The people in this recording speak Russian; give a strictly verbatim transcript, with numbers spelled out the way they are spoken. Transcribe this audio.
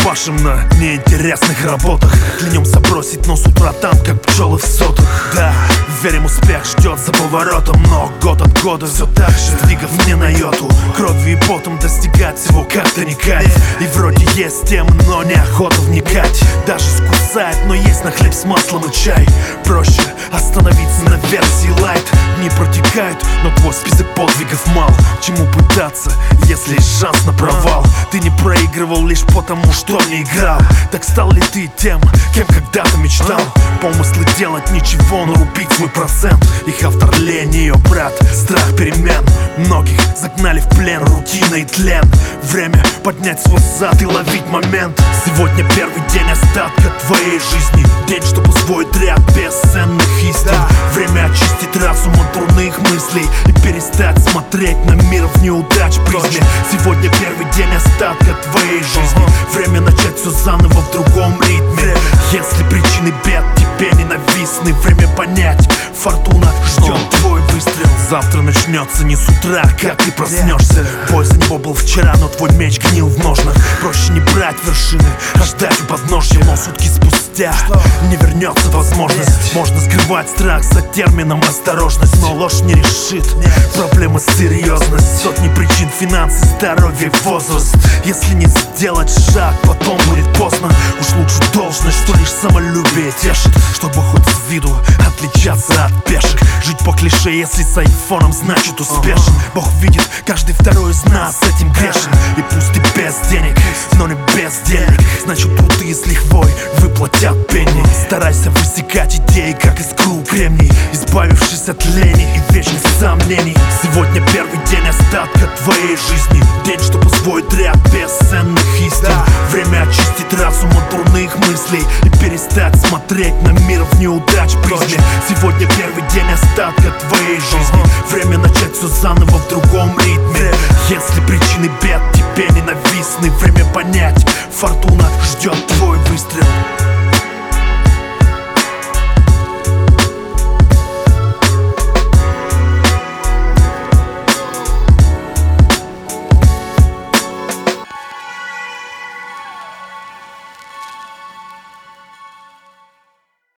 пашем на неинтересных работах. Клянемся бросить, но с утра там, как пчелы в сотах. Да, верим, успех ждет за поворотом, но год от года все так же, сдвигов не на йоту. Кровью и потом достигать всего как-то не кайф. И вроде есть темы, но неохота вникать. Даже скусать, но есть на хлеб с маслом и чай. Проще остановиться на версии лайт. Дни протекают, но твой список подвигов мал. Чему пытаться, если есть шанс на провал? Ты не проигрывал лишь потому, что не играл. Так стал ли ты тем, кем когда-то мечтал? Помыслы делать ничего, но рубить свой процент. Их автор лень, ее брат, страх перемен. Многих загнали в плен, рутина и тлен. Время поднять свой зад и ловить момент. Сегодня первый день остатка твоей жизни. День, что усвоит ряд бесценных истин. Время очистить разум от дурных мыслей и перестать смотреть на мир в неудач призме. Сегодня первый день остатка твоей жизни. Время начать все заново в другом ритме. Если причины бед тебе ненавистны, время понять, фортуна ждет твой выстрел. Завтра начнется не с утра, как ты проснешься. Бой за него был вчера, но твой меч гнил в ножнах. Проще не брать вершины, а ждать у подножья. Но сутки спустя не вернется возможность. Можно скрывать страх за термином осторожность, но ложь не решит проблемы серьезность. Сотни причин: финансы, здоровье, возраст. Если не сделать шаг, потом будет поздно. Уж лучше должность, что лишь самолюбие тешит, чтобы хоть с виду отличаться от пешек. Жить по клише, если с айфоном, значит успешен. Бог видит, каждый второй из нас этим грешен. И пусть ты без денег, но не без денег, значит труды с лихвой выплатят пенни. Старайся высекать идеи, как искру кремний, избавившись от лени и вечных сомнений. Сегодня первый день остатка твоей жизни. День, что усвоит ряд бесценных истин. Время очистить разум от дурных мыслей и перестать смотреть на мир в неудач призме. Сегодня первый день остатка твоей жизни. Время начать все заново в другом ритме. Если причины бед тебе ненавистны, время понять, фортуна ждет твой выстрел.